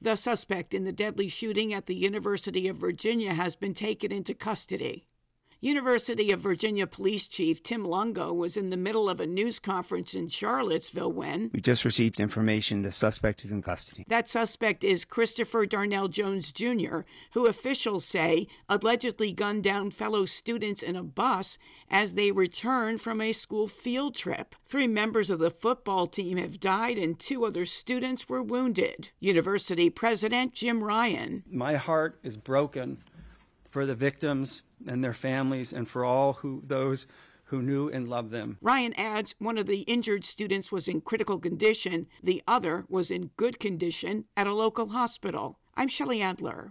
The suspect in the deadly shooting at the University of Virginia has been taken into custody. University of Virginia Police Chief Tim Lungo was in the middle of a news conference in Charlottesville when we just received information the suspect is in custody. That suspect is Christopher Darnell Jones Jr., who officials say allegedly gunned down fellow students in a bus as they returned from a school field trip. 3 members of the football team have died and 2 other students were wounded. University President Jim Ryan. My heart is broken for the victims and their families and for all those who knew and loved them. Ryan adds one of the injured students was in critical condition. The other was in good condition at a local hospital. I'm Shelley Adler.